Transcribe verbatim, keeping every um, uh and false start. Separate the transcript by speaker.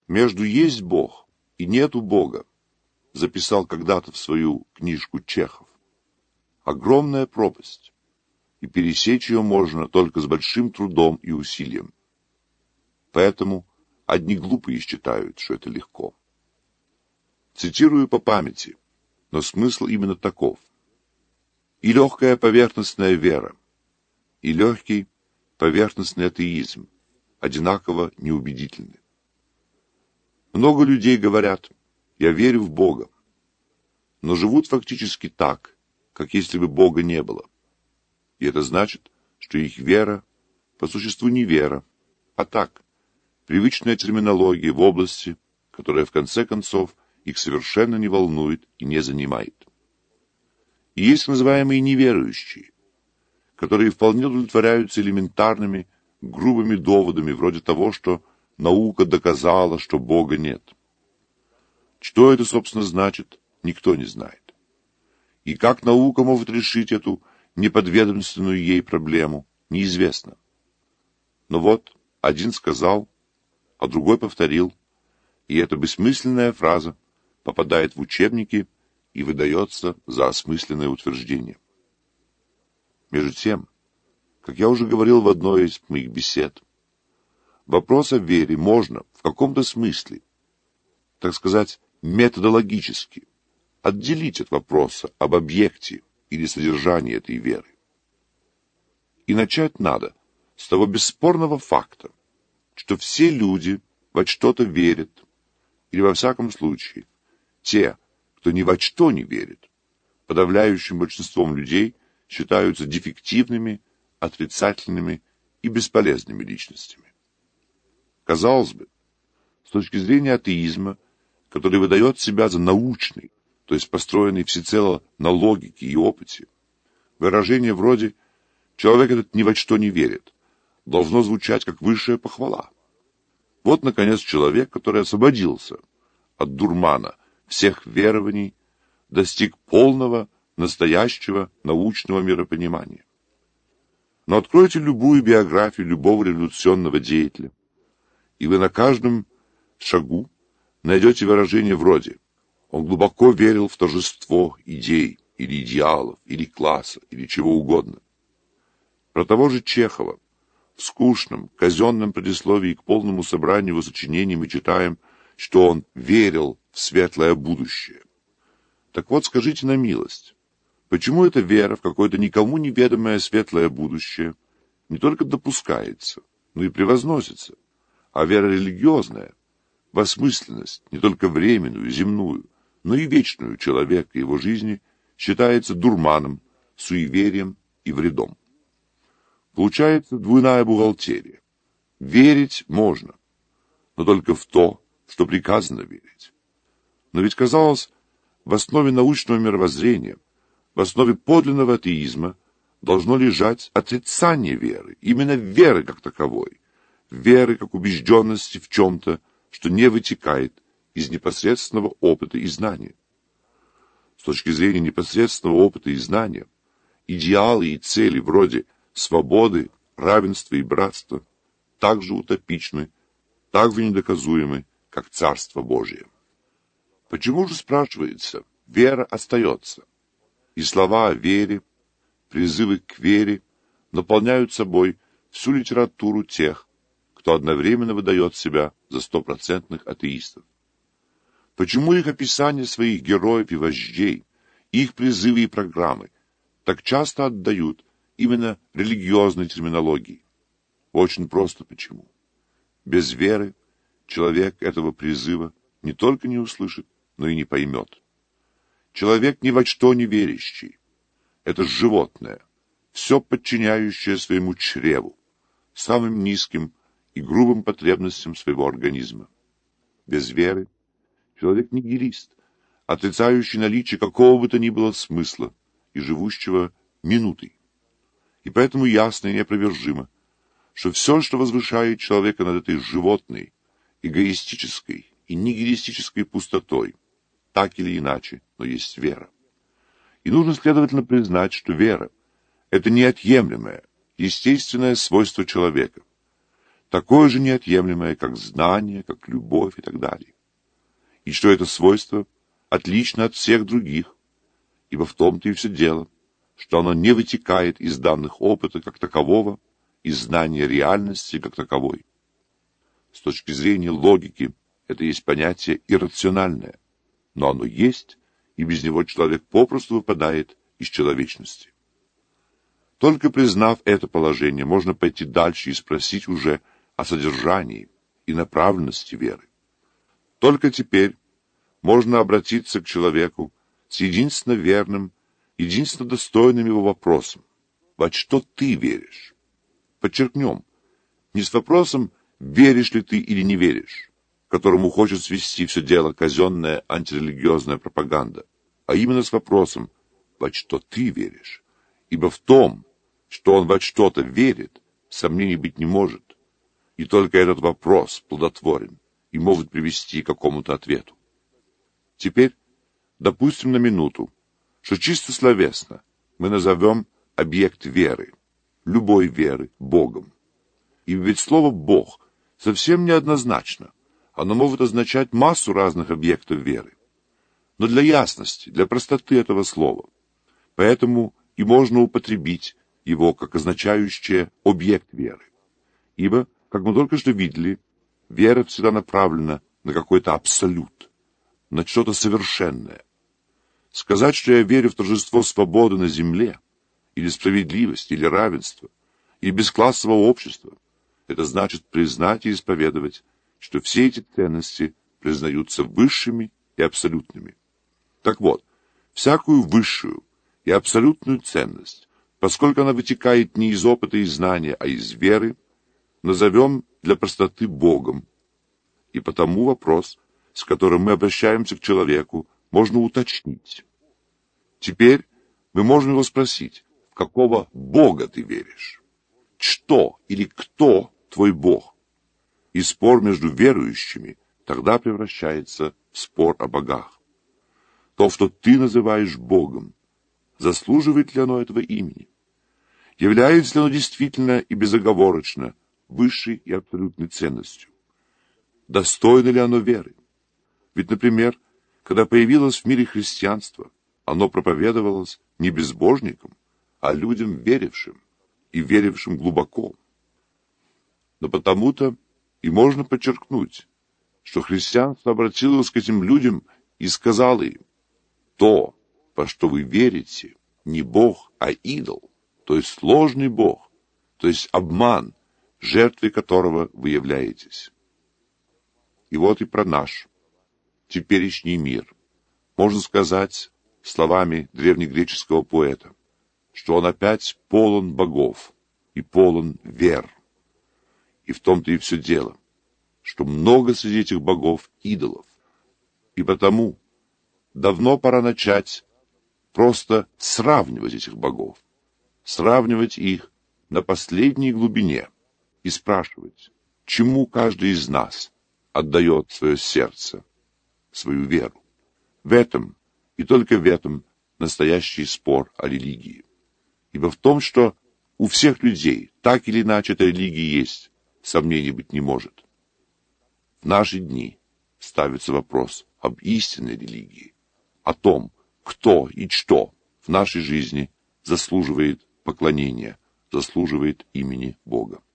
Speaker 1: Между есть Бог и нету Бога, записал когда-то в свою книжку Чехов, огромная пропасть, и пересечь ее можно только с большим трудом и усилием. Поэтому одни глупые считают, что это легко. Цитирую по памяти, но смысл именно таков. И легкая поверхностная вера, и легкий поверхностный атеизм одинаково неубедительны. Много людей говорят: «Я верю в Бога», но живут фактически так, как если бы Бога не было. И это значит, что их вера по существу не вера, а так, привычная терминология в области, которая в конце концов их совершенно не волнует и не занимает. И есть называемые неверующие, которые вполне удовлетворяются элементарными, грубыми доводами, вроде того, что наука доказала, что Бога нет. Что это, собственно, значит, никто не знает. И как наука может решить эту неподведомственную ей проблему, неизвестно. Но вот один сказал, а другой повторил, и эта бессмысленная фраза попадает в учебники и выдается за осмысленное утверждение. Между тем, как я уже говорил в одной из моих бесед, вопрос о вере можно в каком-то смысле, так сказать, методологически, отделить от вопроса об объекте или содержании этой веры. И начать надо с того бесспорного факта, что все люди во что-то верят, или во всяком случае, те, кто ни во что не верит, подавляющим большинством людей считаются дефективными, отрицательными и бесполезными личностями. Казалось бы, с точки зрения атеизма, который выдает себя за научный, то есть построенный всецело на логике и опыте, выражение вроде «человек этот ни во что не верит» должно звучать как высшая похвала. Вот, наконец, человек, который освободился от дурмана всех верований, достиг полного, настоящего научного миропонимания. Но откройте любую биографию любого революционного деятеля, и вы на каждом шагу найдете выражение вроде «он глубоко верил в торжество идей, или идеалов, или класса, или чего угодно». Про того же Чехова в скучном, казенном предисловии к полному собранию его сочинений мы читаем, что он верил в светлое будущее. Так вот, скажите на милость, почему эта вера в какое-то никому неведомое светлое будущее не только допускается, но и превозносится, а вера религиозная, в осмысленность, не только временную, земную, но и вечную человека и его жизни, считается дурманом, суеверием и вредом? Получается двойная бухгалтерия. Верить можно, но только в то, что приказано верить. Но ведь, казалось, в основе научного мировоззрения, в основе подлинного атеизма должно лежать отрицание веры, именно веры как таковой, веры как убежденности в чем-то, что не вытекает из непосредственного опыта и знания. С точки зрения непосредственного опыта и знания, идеалы и цели вроде свободы, равенства и братства так же утопичны, так же недоказуемы, как Царство Божие. Почему же, спрашивается, вера остается? И слова о вере, призывы к вере наполняют собой всю литературу тех, кто одновременно выдает себя за стопроцентных атеистов. Почему их описание своих героев и вождей, их призывы и программы так часто отдают именно религиозной терминологии? Очень просто почему. Без веры человек этого призыва не только не услышит, но и не поймет. Человек ни во что не верящий. Это животное, все подчиняющее своему чреву, самым низким и грубым потребностям своего организма. Без веры человек нигилист, отрицающий наличие какого бы то ни было смысла и живущего минутой. И поэтому ясно и неопровержимо, что все, что возвышает человека над этой животной, эгоистической и нигилистической пустотой, так или иначе, но есть вера. И нужно, следовательно, признать, что вера — это неотъемлемое, естественное свойство человека. такое же неотъемлемое, как знание, как любовь и так далее. И что это свойство отлично от всех других, ибо в том-то и все дело, что оно не вытекает из данных опыта как такового, из знания реальности как таковой. С точки зрения логики, это есть понятие иррациональное, но оно есть, и без него человек попросту выпадает из человечности. Только признав это положение, можно пойти дальше и спросить уже о содержании и направленности веры. Только теперь можно обратиться к человеку с единственно верным, единственно достойным его вопросом: во что ты веришь? Подчеркнем, не с вопросом, веришь ли ты или не веришь, к которому хочет свести все дело казенная антирелигиозная пропаганда, а именно с вопросом, во что ты веришь, ибо в том, что он во что-то верит, сомнений быть не может, и только этот вопрос плодотворен и может привести к какому-то ответу. Теперь допустим на минуту, что чисто словесно мы назовем объект веры, любой веры, Богом. И ведь слово «Бог» совсем неоднозначно, оно может означать массу разных объектов веры. Но для ясности, для простоты этого слова, поэтому и можно употребить его как означающее объект веры. Ибо, как мы только что видели, вера всегда направлена на какой-то абсолют, на что-то совершенное. Сказать, что я верю в торжество свободы на земле, или справедливости, или равенства, или бесклассового общества, это значит признать и исповедовать, что все эти ценности признаются высшими и абсолютными. Так вот, всякую высшую и абсолютную ценность, поскольку она вытекает не из опыта и знания, а из веры, назовем для простоты Богом. И потому вопрос, с которым мы обращаемся к человеку, можно уточнить. Теперь мы можем его спросить: в какого Бога ты веришь? Что или кто твой Бог? И спор между верующими тогда превращается в спор о богах. То, что ты называешь Богом, заслуживает ли оно этого имени? Является ли оно действительно и безоговорочно высшей и абсолютной ценностью? Достойно ли оно веры? Ведь, например, когда появилось в мире христианство, оно проповедовалось не безбожникам, а людям верившим, и верившим глубоко. Но потому-то и можно подчеркнуть, что христианство обратилось к этим людям и сказало им: то, во что вы верите, не Бог, а идол, то есть ложный Бог, то есть обман, жертвой которого вы являетесь. И вот и про наш теперешний мир можно сказать словами древнегреческого поэта, что он опять полон богов и полон вер. И в том-то и все дело, что много среди этих богов идолов. И потому давно пора начать просто сравнивать этих богов, сравнивать их на последней глубине и спрашивать, чему каждый из нас отдает свое сердце, свою веру. В этом и только в этом настоящий спор о религии. Ибо в том, что у всех людей так или иначе эта религия есть, сомнений быть не может. В наши дни ставится вопрос об истинной религии, о том, кто и что в нашей жизни заслуживает поклонения, заслуживает имени Бога.